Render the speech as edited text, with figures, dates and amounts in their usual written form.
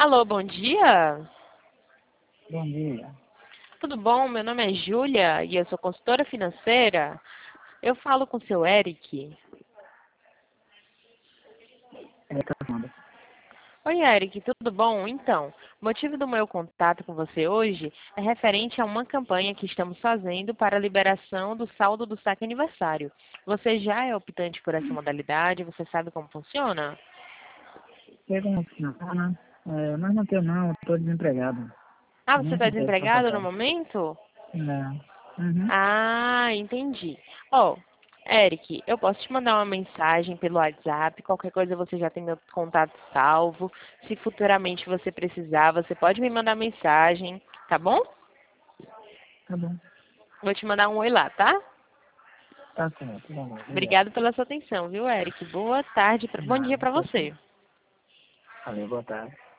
Alô, bom dia. Bom dia. Tudo bom? Meu nome é Júlia e eu sou consultora financeira. Eu falo com o seu Eric. Tá falando. Oi, Eric, tudo bom? Então, o motivo do meu contato com você hoje é referente a uma campanha que estamos fazendo para a liberação do saldo do saque aniversário. Você já é optante por essa modalidade? Você sabe como funciona? Sei como funciona. Mas não tenho não, estou desempregado. Ah, você Nem está sei para desempregado no comprar. momento? Não. Uhum. Ah, entendi. Ó, Eric, eu posso te mandar uma mensagem pelo WhatsApp, qualquer coisa você já tem meu contato salvo. Se futuramente você precisar, você pode me mandar mensagem, tá bom? Tá bom. Vou te mandar um oi lá, tá? Tá certo. Tá bom. Obrigado. Obrigada pela sua atenção, viu, Eric? Boa tarde, bom dia Nada. pra você. Valeu, boa tarde.